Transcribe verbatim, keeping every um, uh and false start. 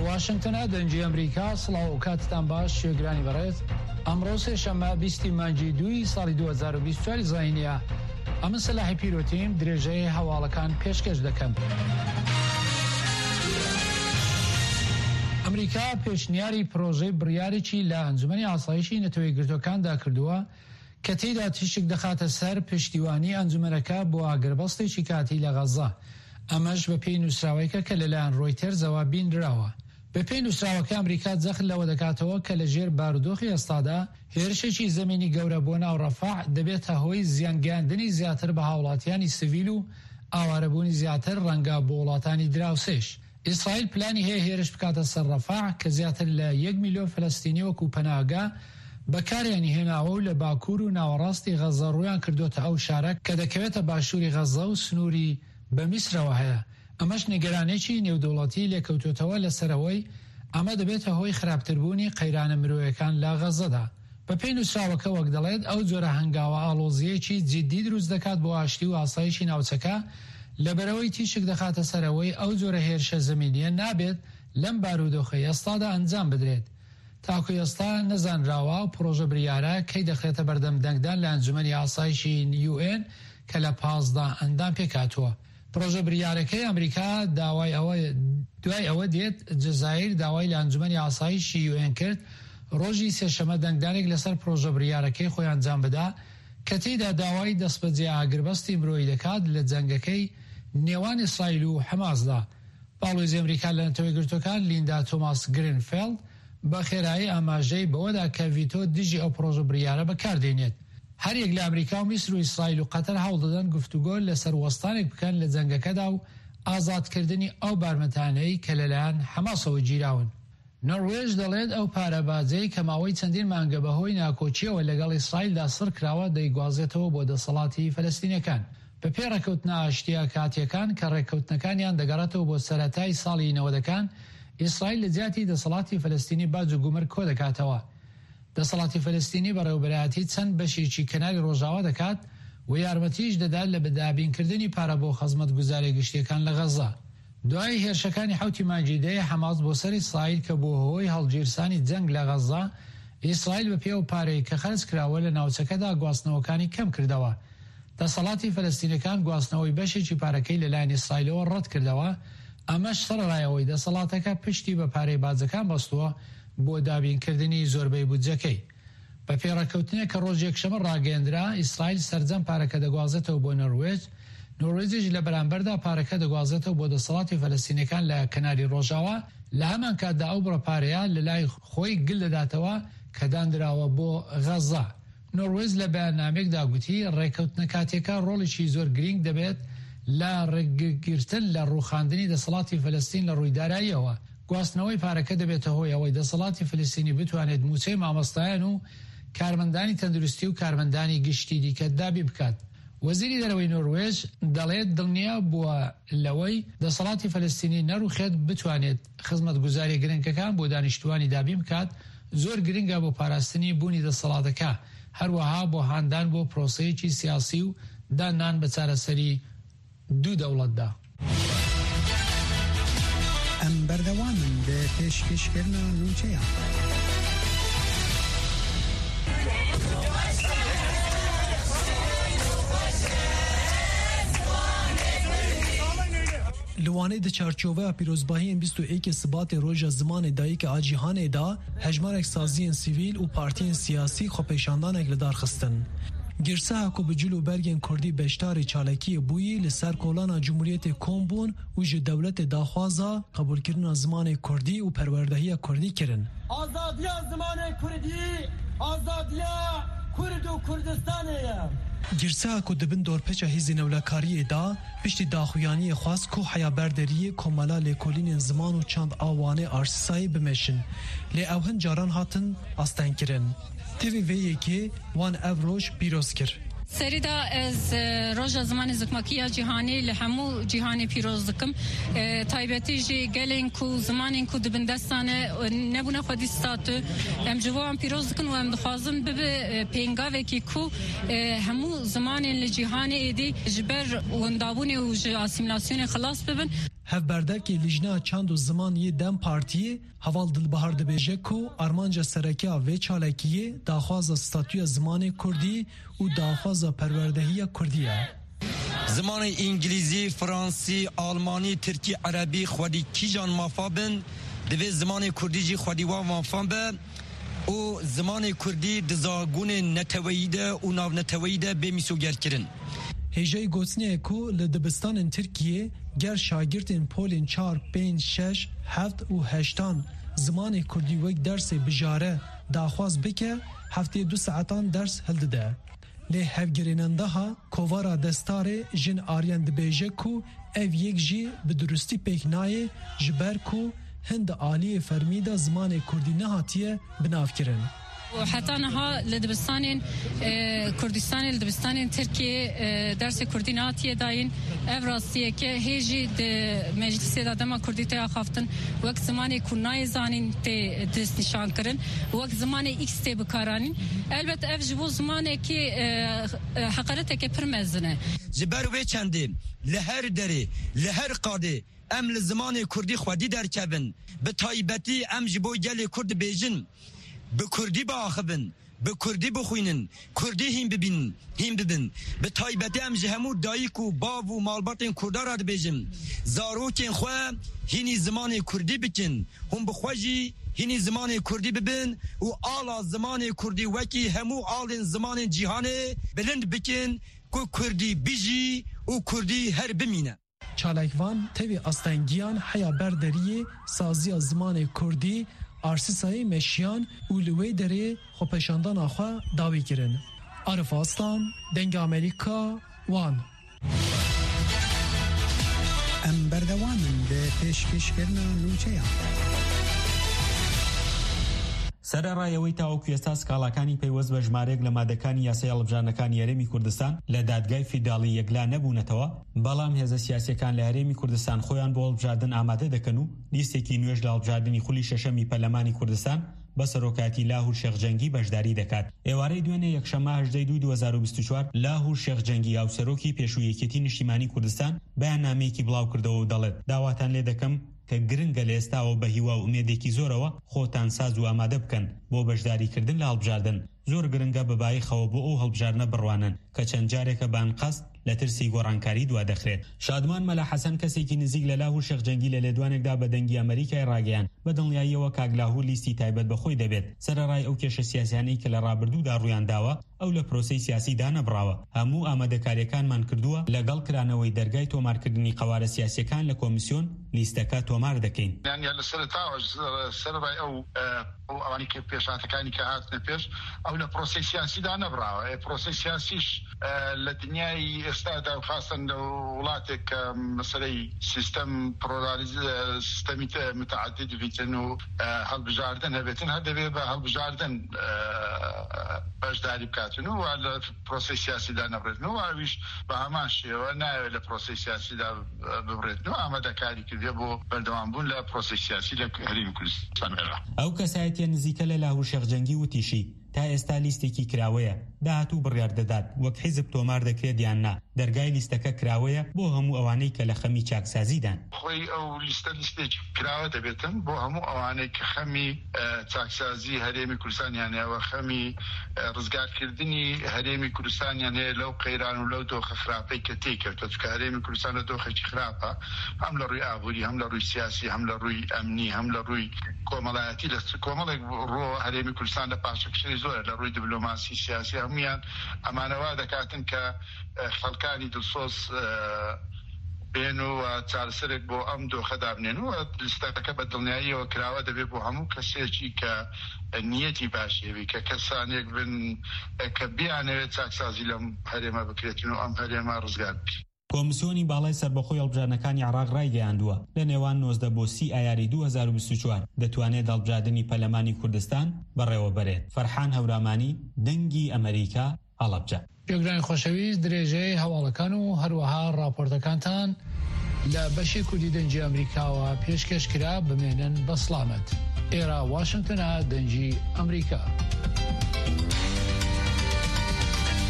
واشنگتن دنجی امریکا سلااو کاتتان باش شێگرانی بەڕێز ئەمڕۆ سێشەممە بیستی مانگی دوی ساڵی دوو هەزار و بیست و چوار زاینیە ئەمە سەلاحی پیرۆتیم درێژەیە هەواڵەکان پێشکەش دەکەم. ئەمریکا پێشنیاری پرۆژەی بڕیارێکی لە ئەنجومەنی ئاسایشی نەتەوەی گرتوەکاندا کردووە کە تێیدا تیشک دەخاتە سەر پشتیوانی ئەنجومەنەکە بۆ ئاگربەستێکی کاتی لە غەزا. ئەمەش بە پێی نووسراوەیەکە کە لەلایەن ڕۆیتەرزەوە بینراوە. بە پێی نووسراوەکە ئەمریکا جەخت لەوە دەکاتەوە کە لە ژێر بارودۆخی ئێستادا هێرشێکی زەمینی گەورە بۆ ناو ڕەفاح دەبێتە هۆی زیانگەیاندنی زیاتر بە هاوڵاتیانی سڤیل و ئاوارەبوونی زیاتر ڕەنگە بۆ وڵاتانی دراوسێش. ئیسرائیل پلانی هەیە هێرش بکاتە سەر ڕەفاح کە زیاتر لە یەک میلیۆن فەلەستینی وەکو پەناهگا بەکاریانی هێناوە و لە باکوور و ناوەڕاستی غەزە ڕوویان کردوتە ئەو شارە کە دەکەوێتە باشووری غەزە و سنووری بە میسرەوە هەیە. ئەمەش نیگەرانێکی نێودوڵەتی لێکەوتوتەوە لەسەرەوەی ئەمە دەبێتە هۆی خراپتربوونی قەیرانە مرۆیەکان لە غەزەدا. بە پێی نووسراوەکە وەک دەڵێت ئەو جۆرە هەنگاوە ئاڵۆزیەکی جددی دروست دەکات بۆ ئاشتی و ئاسایشی ناوچەکە لەبەرەوەی تیشک دەخاتە سەرەوەی ئەو جۆرە هێرشە زەمینیە نابێت لەم بارودۆخی ئێستادا ئەنجام بدرێت. تاکو ئێستا نەزانراوە و پرۆژە بریارە کەی دەخرێتە بەردەم دەنگدان لە ئەنجومەنی ئاسایشی یو ئێن کە لە پازدا ئەندام پێکاتووە. پرۆژە بریارەکەی ئەمریکا داوای ئەوە دوای ئەوە دێت جەزایر داوای لە ئەنجومەنی ئاسایشی یو ئێن کرد ڕۆژی سێشەمە دەنگدانێک لەسەر پرۆژە بریارەکەی خۆی ئەنجام بدا کە تێیدا داوای دەستبەجێ ئاگربەستی مرۆیی دەکات لە جەنگەکەی نێوان ئیسرائیل و حەماسدا. باڵۆزی ئەمریکا لە نەتەوەی گرتوەکان لیندا تۆماس گرینفیلد بە خێرایی ئاماژەی بەوەدا کە ڤیتۆ دژی ئەو پرۆژە بریارە بەکاردێنێت. هەریەک لە ئەمریکا و میسر و ئیسرائیل و قەتەر هەوڵ دەدەن گفتوگۆ لەسەر وەستانێک بکەن لە جەنگەکەدا و ئازادکردنی ئەو بارمەتانەی کە لەلایەن حەماسەوە گیراون. نۆروێژ دەڵێت ئەو پارەباجەی کە ماوەی چەندین مانگە بەهۆی ناکۆچیەوە لەگەڵ ئیسرائیلدا سڕ کراوە دەیگوازێتەوە بۆ دەسەڵاتی فەلەستینیەکان. بە پێ ڕێکەوتنە ئاشتیا کاتیەکان کە ڕێکەوتنەکانیان دەگەڕێتەوە بۆ سەرەتای ساڵی نەوەدەکان، ئیسرائیل لە جیاتی دەسەڵاتی فەلەستینی باج و گومر کۆ دەکاتەوە. دەسەڵاتی فەلەستینی بەڕێوەبەرایەتی چەند بەشێکی کەناری ڕۆژاوا دەکات و یارمەتیش دەدات لە بەدابینکردنی پارە بۆ خەزمەتگوزاری گشتیەکان لە غەزا. دوای هێرشەکانی حوتی مانگیدەیە حەماس بۆ سەر ئیسرائیل کە بۆ هۆی هەڵگیرسانی جەنگ لە غەزا، ئیسرائیل بە پێو پارەی کە خەرج کراوە لە ناوچەکەدا گواستنەوەکانی کەم کردەوە. دەسەڵاتی فەلەستینەکان گواستنەوەی بەشێکی پارەکەی لەلایەن ئیسرائیلەوە ڕەت کردەوە. ئەمەش سەرڕایەوەی دەسەڵاتەکە پشتی بە پارەی باجەکان بەستووە بۆ دابینکردنی زۆربەی بودجەکەی. بە پێڕەکەوتنێک کە ڕۆژ یەکشەمە ڕاگەیەندرا، ئیسرائیل سەرجەم پارەکە دەگوازێتەوە بۆ نۆروێژ. نۆروێژیش لە بەرامبەردا پارەکە دەگوازێتەوە بۆ دەسەڵاتی فەلەستینەکان لە کەناری ڕۆژاوا. لە هەمان کاتدا ئەو بڕەپارەیە لە لای خۆی گل دەداتەوە کە دانراوە بۆ غەزا. نۆروێژ لە بەیاننامێکدا گوتی ڕێکەوتنە کاتێکە ڕۆڵێکی زۆر گرنگ دەبێت لە ڕێگرتن لە ڕووخاندنی دەسەڵاتی فەلەستین لە ڕوویداراییەوە. گواستنەوەی پارەکە دەبێتە هۆی ئەوەی دەسەڵاتی فەلەستینی بتوانێت موچەی مامۆستایان و کارمەندانی تەندروستی و کارمەندانی گشتی دیکە دابی بکات. وەزیری دەرەوەی نۆروێژ دەڵێت دڵنیا بووە لەوەی دەسەڵاتی فەلەستینی نەڕوخێت بتوانێت خزمەتگوزاری گرنگەکان بۆ دانیشتوانی دابی بکات. زۆر گرنگە بۆ پاراستنی بوونی دەسەڵاتەکە، هەروەها بۆ هاندان بۆ پرۆسەیەکی سیاسی و دانان بە چارەسەری دوو دەوڵەتدا. ئەم بەردەوامن بە پێشکەشکردنە نووچەیان. لوانه د چارچوبه پیروزباهی بیست و یک سبات روز زمان دایی که آجیهانه دا هجمارک سازی سیویل و پارتین سیاسی خو پیشاندان اگل دارخستن. گرسه حکو بجلو برگن کردی بشتار چالکی بویی لسر کولانا جمهوریت کومبون و جه دولت داخوازا قبول کردن زمان کردی و پروردهی کردی کرن. آزادی زمان کردی، آزادی کرد و کردستانه. گرسه کو دبن دورپچا هیزی نولکاری دا پشتی داخویانی خواست کو حیا بردری کمالا لیکولین زمان و چند آوانه آرسایی بمشن لی اوهن جاران هاتن آستان کرن. تیوی ویه که وان اوروش پیروز کر. سریدا از روز زمان زکماکیه جهانی لهمو جهانی پیروز دکم تایبتی جی گلین کو زمانی کو دبندستانه نبونه خودی ستاتو ام جوان پیروز دکن و ام دخوازم ببه پینگاوه کی کو همو زمانی لجهانی ایدی جبر وندابونی و اسیملاسیون خلاص ببن. هفبردکی لیجنا چند و زمانی دم پارتی حوال دلبهار دبیجه کو ارمانجا سرکیا و چالکیه داخواز ستاتوی زمان کردی و داخواز پروردهی کردیه. زمان انگلیزی، فرانسی، آلمانی، ترکی، عربی خودی کیجان مافابن دوی زمان کردی جی خودی و مافان به و زمان کردی دزاگون نتویده و ناو نتویده به میسوگر کرن. هجای گوتنی کو لدبستان ترکیه گر شاگردین پولین چار، پین، شش، هفت و هشتان زمان کردی وک درس بجاره داخواز بکه هفته دو ساعتان درس هلده. لی هفگریننده ها کووارا دستاره جن آریان دبیجه کو او یک جی بدرستی پیک نایه جبر کو هند آلی فرمیده زمان کردی نهاتیه بناف کرن. وحتى نها لدبستان كردستان لدبستان تركيا درس كرديناتي داين افراسيه كه هيجي مجلس دادما كرديتا خافتن وقت زماني كناي زانين تي دست نشان كرن وقت زماني اكس تي بكارانين البته اف جبو زماني كي حقرته كه پرمزنه جبر و چنده لهر دره لهر قاده ام لزمان كردي خودي در كبن به تایبتی ام جبو گل کرد بیجن به کردی باخبن به کردی بخوینن کردی هم ببین هم ببین به تایبتی هم جهمو دایک و باب و مالباتین کرده را ببیجن زاروکین خواه هینی زمان کردی بکن هم بخواجی هینی زمان کردی ببین و آلا زمان کردی وکی همو آلین زمان جیهانه بلند بکن که کردی بیجی و کردی هر بمینه. چالکوان تیوی استنگیان حیا بردریه سازی زمان کردی آرسیسای مشیان اولوی دره خوپشاندان آخوا داوی کرن. عرف آستان دنگ امریکا وان ام بردوامن ده پیشکش کرنا نوچه سەرڕایەوەی تاوەکو ئێستا سکاڵاکانی پەیوەست بە ژمارەیەک لە مادەکانی یاسای هەڵبژاردنەکانی هەرێمی کوردستان لە دادگای فیداڵی یەکلا نەبوونەتەوە، بەڵام هێزە سیاسیەکان لە هەرێمی کوردستان خۆیان بۆ هەڵبژاردن ئامادە دەکەن و لیستێکی نوێژ لە هەڵبژاردنی خولی شەشەمی پەرلەمانی کوردستان بە سەرۆکاتی لاهور شێخجەنگی بەشداری دەکات. ئێوارەی دوێنێ یەکشەممە هەژدەی دوو دوو هەزار و بیست و چوار لاهور شێخجەنگی هاوسەرۆکی پێشوویەکێتی نیشتیمانی کوردستان بەیاننامەیەکی بڵاو کردەوە و دەڵێت داواتان لێ دەکەم کە گرنگە لە ئێستاوە بە هیوا و ئومێدێکی زۆرەوە خۆتان ساز و ئامادە بکەن بۆ بەشداریکردن لە هەڵبژاردن. زۆر گرنگە بەبایخەوە بۆ ئەو هەڵبژاردنە بڕوانن کە چەند جارێکە بانقەست لە ترسی گۆڕانکاری دوا دەخرێت. شادمان مەلا حەسەن کەسێکی نزیک لە لاهور شێخجەنگی لە لێدوانێکدا بە دەنگی ئەمریکای ڕاگەیان بە دڵنیاییەوە کاک لاهور لیستی تایبەت بەخۆی دەبێت سەرەڕای ئەو کێشە سیاسیانەی کە لە ڕابردوودا ڕوویان داوە ئەو لە پرۆسەی سیاسیدا نەبراوە. هەموو ئامادەکاریەکانمان کردووە لەگەڵ کرانەوەی دەرگای تۆمارکردنی قەوارە سیاسیەکان لە کۆمیسیۆن لیستەکە تۆمار دەکەین. یعنی لە سەرەتاوە سەرڕای ئەو ئەو ئەوانی کە پێشاتەکانی کە هاتنە پێش ئەو لە پرۆسەی سیاسیدا نەبراوە. پرۆسەی سیاسیش لە دنیای ئێستادا و خاستن لە وڵاتێک کە مەسەلەی سیستەم سیستەمی متعدد بێتن و هەڵبژاردن هەبێتن هەر دەبێت بە هەڵبژاردن بەشداری بکاتن و لە پرۆسەی سیاسیدا نەبرێتن و ئاویش بە هەمان شێوە ناوێت لە پرۆسەی سیاسیدا ببرێتن و ئامادەکاری کردێ بۆ بەردەوامبوون لە پرۆسەی سیاسی لە هەرێمی کوردستان. ئەو کەسایەتیە نزیکە لە لاهور شێخجەنگی وتیشی تا ئێستا لیستێکی کراوەیە داهاتوو بڕیار دەدات وەک حیزب تۆمار دەکرێت یان نا. دەرگای لیستەکە کراوەیە بۆ هەموو ئەوانەی کە لە خەمی چاکسازیدان. خۆی ئەو لیستە لیستێکی کراوە دەبێتن بۆ هەموو ئەوانەی کە خەمی چاکسازی هەرێمی کوردستانیان هەیە خەمی ڕزگارکردنی هەرێمی کوردستانیان هەیە لەو قەیران و لەو دۆخە خراپەی کە تێکەوتە چونکە هەرێمی کوردستان لە دۆخێکی خراپە هەم لە ڕووی ئابووری هەم لە ڕووی سیاسی هەم لە ڕووی ئەمنی هەم لە ڕووی کۆمەڵایەتی لە کۆمەڵێک ڕۆ هەرێمی کوردستان لە پاشەکشەی زۆر لە ڕووی دیپلۆماسی سیاسی هەمویان ئەمانەوا دەکاتن کە خەڵکانی دڵسۆز بێن و چارەسەرێک بۆ ئەم دۆخەدا بنێن و لیستەکە بە دڵنیاییەوە کراوە دەبێت بۆ هەموو کەسێکی کە نیەتی باشێوی کە کەسانێک بن کە بیانەوێت چاکسازی لەم هەرێمە بکرێتن و ئەم هەرێمە ڕزگار بکرێت. کۆمیسیۆنی باڵای سەربەخۆی هەڵبژاردنەکانی عێراق ڕایگەیاندووە لە نێوان نۆزدە بۆ سی ئایاری دوو هەزار و بیست و چوار دەتوانێت هەڵبژاردننی پەرلەمانی کوردستان بەڕێوە بەرێت. فەرحان هەورامانی دەنگی ئەمریکا هەڵەبجە. گوێگرانی خۆشەویست درێژەی هەواڵەکان و هەروەها راپۆرتەکانتان لە بەشی کوردی دەنجی ئەمریکاوە پێشکەش کرا بمێنن بە سڵامەت. ئێرە واشنگتنە دەنجی ئەمریکا.